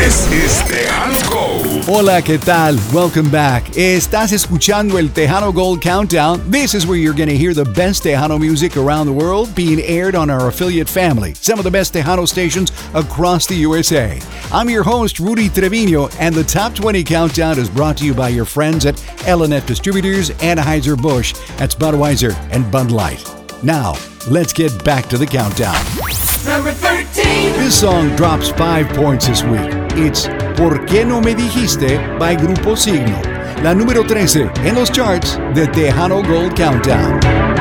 This is Tejano Gold. Hola, ¿qué tal? Welcome back. Estás escuchando el Tejano Gold Countdown. This is where you're going to hear the best Tejano music around the world being aired on our affiliate family, some of the best Tejano stations across the USA. I'm your host, Rudy Trevino, and the Top 20 Countdown is brought to you by your friends at L&F Distributors, Anheuser-Busch, that's Budweiser, and Bud Light. Now, let's get back to the countdown. Number 13. This song drops 5 points this week. It's ¿Por qué no me dijiste? By Grupo Signo. La número 13 en los charts de Tejano Gold Countdown.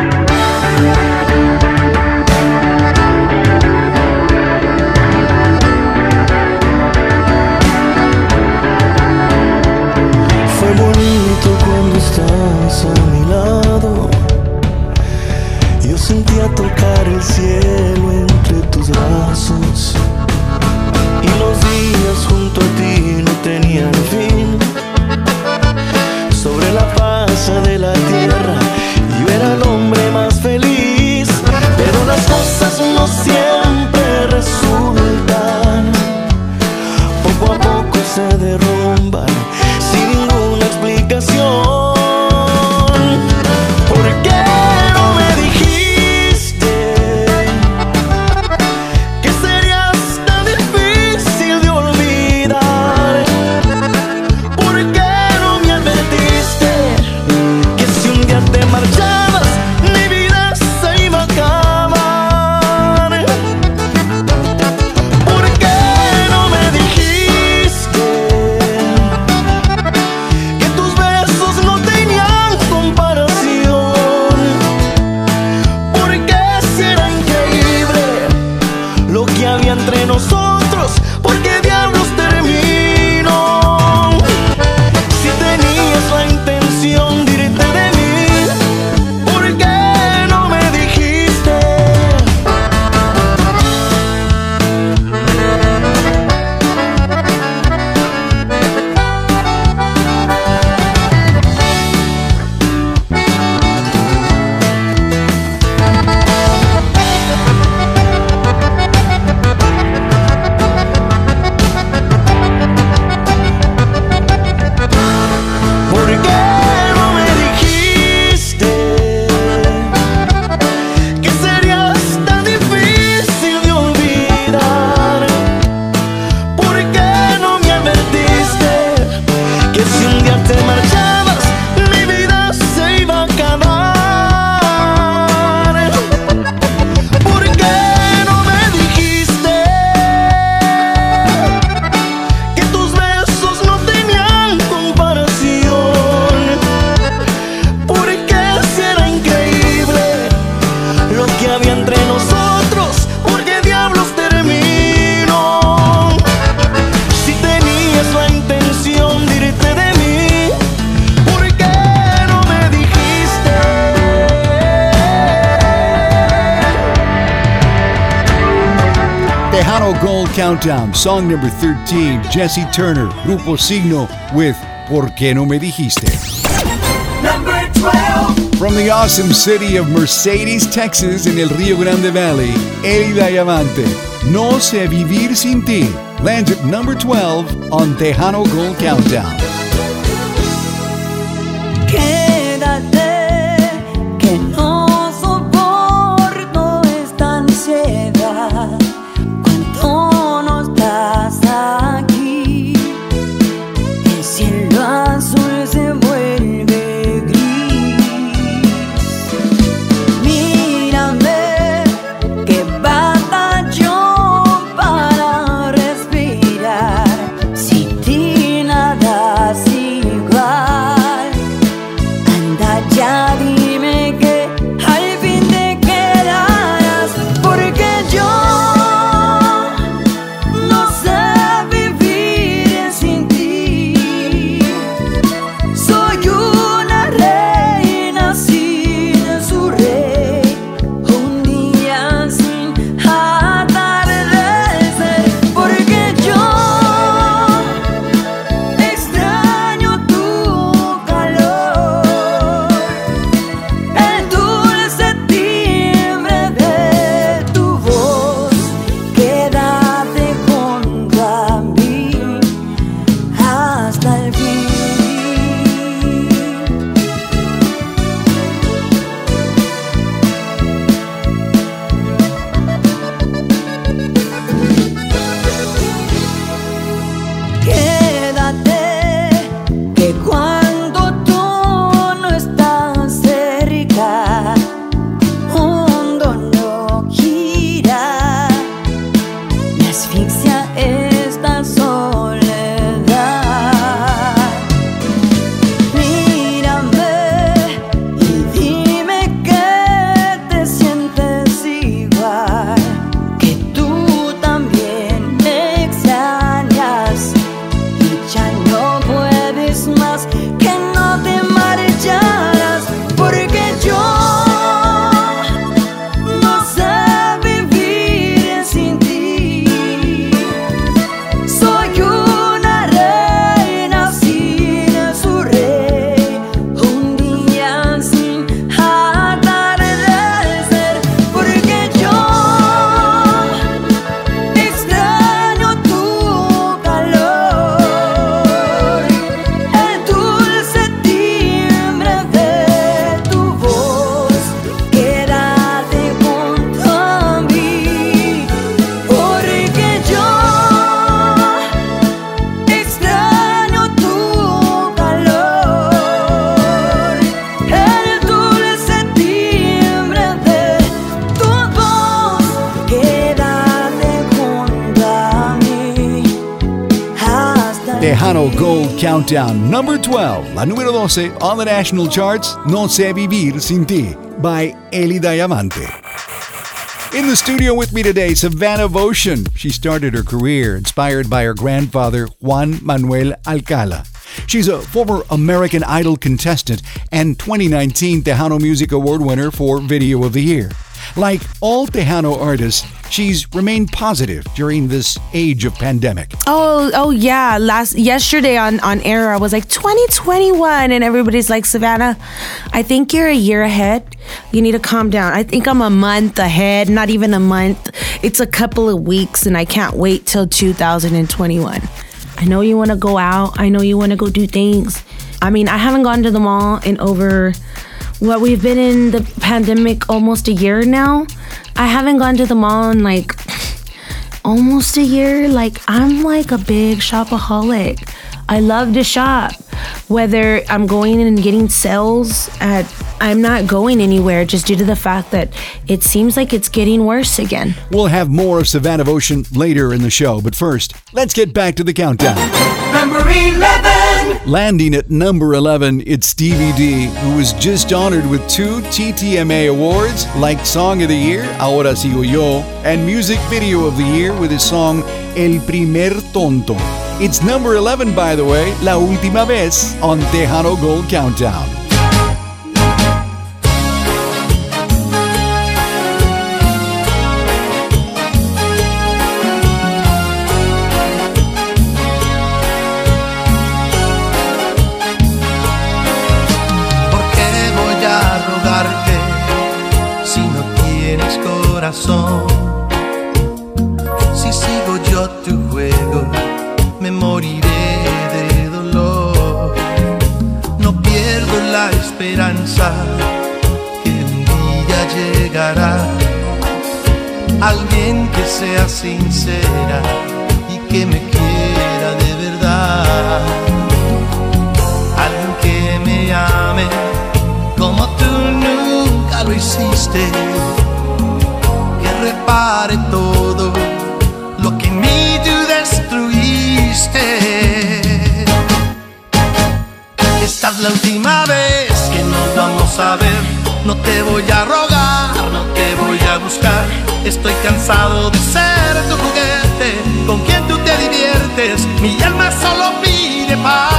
Fue bonito cuando estás a mi lado. Yo sentía tocar el cielo entre tus brazos. Y los días junto a ti no tenían fin. Sobre la faz de la tierra yo era el hombre más feliz. Pero las cosas no siempre resultan. Poco a poco se derrumban sin ninguna explicación. ¿Por qué no me dijiste que serías tan difícil de olvidar? ¿Por qué no me advertiste que si un día te marchabas mi vida se iba a acabar? ¿Por qué no me dijiste que tus besos no tenían comparación? Porque si era increíble lo que había entre nosotros, ¿por qué diablos terminó? Si tenías la intención de irte de mí, ¿por qué no me dijiste? ¿Por qué no me dijiste que serías tan difícil de olvidar? ¿Por qué no me advertiste que si un día te marchabas mi vida se iba a acabar? ¿Por qué no me dijiste que tus besos no tenían comparación? Porque si era increíble lo que había entre nosotros, ¿por qué diablos terminó? Si tenías la intención de irte de mí, ¿por qué no me dijiste? Tejano Gold Countdown, song number 13, Jesse Turner, Grupo Signo with ¿Por qué no me dijiste? Number 12. From the awesome city of Mercedes, Texas, in el Rio Grande Valley, Eddie Diamante, No sé vivir sin ti, lands at number 12 on Tejano Gold Countdown. Quédate, que no soporto esta ansiedad cuando no estás aquí. El cielo azul se vuelve gris. Mírame, que batallo para respirar. Si ti nada Tejano Gold Countdown, number 12, la número 12 on the national charts, No Sé Vivir Sin Ti, by Eli Diamante. In the studio with me today, Savannah Votion. She started her career inspired by her grandfather, Juan Manuel Alcala. She's a former American Idol contestant and 2019 Tejano Music Award winner for Video of the Year. Like all Tejano artists, she's remained positive during this age of pandemic. Oh yeah. Yesterday on air, I was like 2021, and everybody's like, Savannah, I think you're a year ahead. You need to calm down. I think I'm a month ahead, not even a month. It's a couple of weeks, and I can't wait till 2021. I know you want to go out. I know you want to go do things. I mean, I haven't gone to the mall in over... we've been in the pandemic almost a year now. I haven't gone to the mall in like almost a year. Like, I'm like a big shopaholic. I love to shop. Whether I'm going in and getting sales I'm not going anywhere just due to the fact that it seems like it's getting worse again. We'll have more of Savannah Votion later in the show, but first, let's get back to the countdown. Number 11. Landing at number 11, it's Stevie D, who was just honored with 2 TTMA awards, like Song of the Year, Ahora Sigo Yo, and Music Video of the Year with his song El Primer Tonto. It's number 11, by the way, La Última Vez on Tejano Gold Countdown. Si sigo yo tu juego, me moriré de dolor. No pierdo la esperanza que un día llegará alguien que sea sincera y que me quiera de verdad. Alguien que me ame como tú nunca lo hiciste, repare todo lo que en mí tú destruiste. Esta es la última vez que nos vamos a ver. No te voy a rogar, no te voy a buscar. Estoy cansado de ser tu juguete con quien tú te diviertes. Mi alma solo pide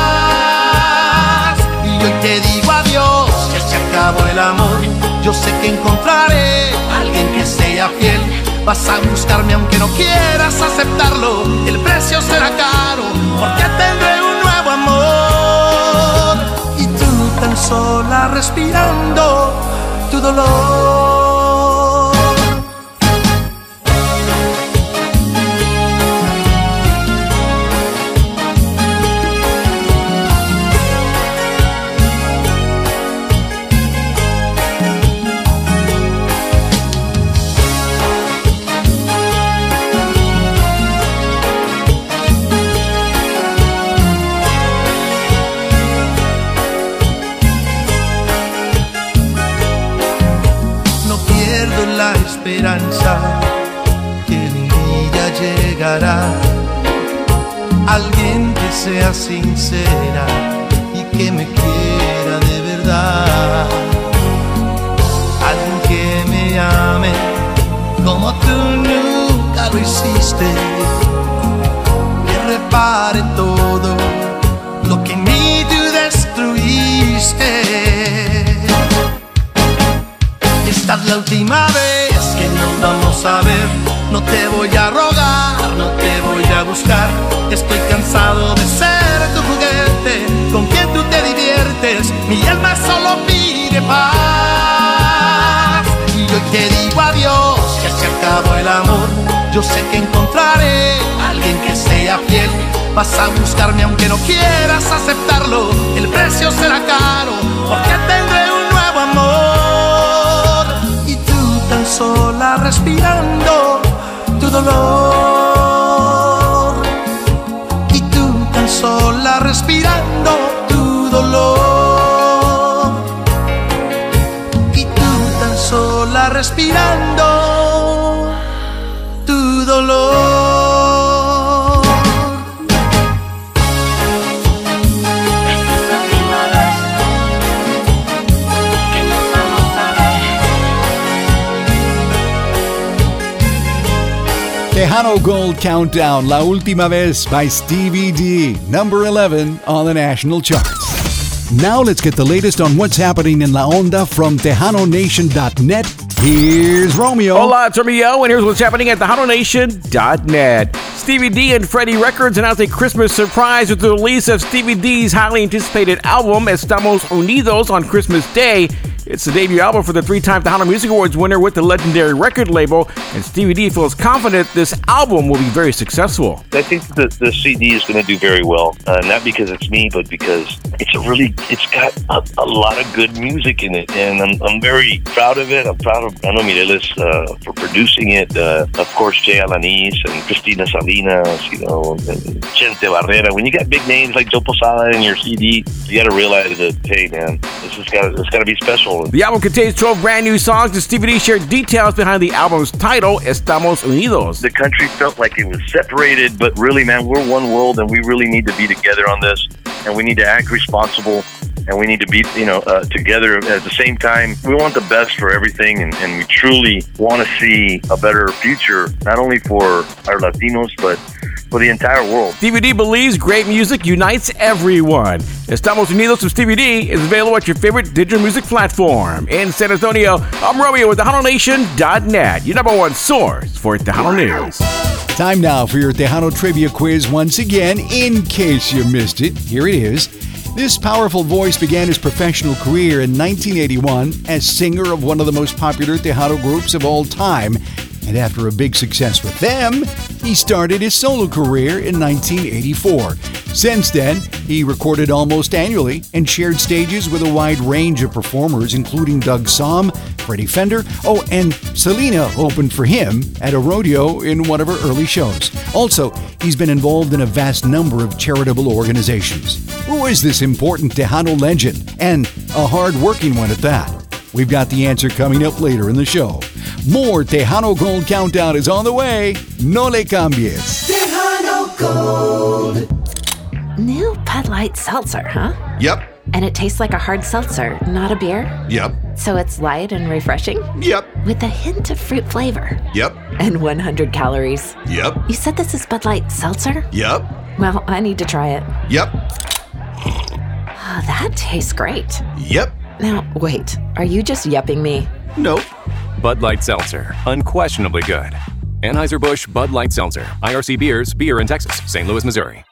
paz. Y hoy te digo adiós, ya se acabó el amor. Yo sé que encontraré a alguien que sea fiel. Vas a buscarme aunque no quieras aceptarlo. El precio será caro porque tendré un nuevo amor. Y tú tan sola respirando tu dolor. Esperanza que un día llegará alguien que sea sincera y que me quiera de verdad. Alguien que me ame como tú nunca lo hiciste, que repare todo lo que en mí tú destruiste. Esta es la última vez que nos vamos a ver. No te voy a rogar, no te voy a buscar. Estoy cansado de ser tu juguete con quien tú te diviertes. Mi alma solo pide paz. Y hoy te digo adiós, ya se acabó el amor. Yo sé que encontraré a alguien que sea fiel. Vas a buscarme aunque no quieras aceptarlo. El precio será caro porque tendré un nuevo amor. Tan sola respirando tu dolor. Y tú tan sola respirando tu dolor. Y tú tan sola respirando tu dolor. Tejano Gold Countdown, La Última Vez by Stevie D, number 11 on the national charts. Now let's get the latest on what's happening in La Onda from TejanoNation.net. Here's Romeo. Hola, it's Romeo, and here's what's happening at TejanoNation.net. Stevie D and Freddie Records announced a Christmas surprise with the release of Stevie D's highly anticipated album, Estamos Unidos, on Christmas Day. It's the debut album for the three-time Tejano Music Awards winner with the legendary record label, and Stevie D feels confident this album will be very successful. I think the CD is going to do very well, not because it's me, but because it's got a lot of good music in it, and I'm very proud of it. I'm proud of Bruno Mireles for producing it. Of course, Jay Alanis and Cristina Salinas, and Chente Barrera. When you got big names like Joe Posada in your CD, you got to realize that, hey, man, it's got to be special. The album contains 12 brand new songs, and Stevie D shared details behind the album's title, Estamos Unidos. The country felt like it was separated, but really, man, we're one world, and we really need to be together on this, and we need to act responsible, and we need to be, together at the same time. We want the best for everything, and we truly want to see a better future, not only for our Latinos, but for the entire world. Stevie D believes great music unites everyone. Estamos Unidos from Stevie D is available at your favorite digital music platform. In San Antonio, I'm Romeo with TejanoNation.net, your number one source for Tejano News. Time now for your Tejano Trivia Quiz once again. In case you missed it, here it is. This powerful voice began his professional career in 1981 as singer of one of the most popular Tejano groups of all time. And after a big success with them, he started his solo career in 1984. Since then, he recorded almost annually and shared stages with a wide range of performers, including Doug Sahm, Freddie Fender, and Selena opened for him at a rodeo in one of her early shows. Also, he's been involved in a vast number of charitable organizations. Who is this important Tejano legend? And a hard-working one at that. We've got the answer coming up later in the show. More Tejano Gold Countdown is on the way. No le cambies. Tejano Gold. New Bud Light Seltzer, huh? Yep. And it tastes like a hard seltzer, not a beer? Yep. So it's light and refreshing? Yep. With a hint of fruit flavor? Yep. And 100 calories? Yep. You said this is Bud Light Seltzer? Yep. Well, I need to try it. Yep. Oh, that tastes great. Yep. Now, wait, are you just yupping me? Nope. Bud Light Seltzer, unquestionably good. Anheuser-Busch Bud Light Seltzer, IRC Beers, beer in Texas, St. Louis, Missouri.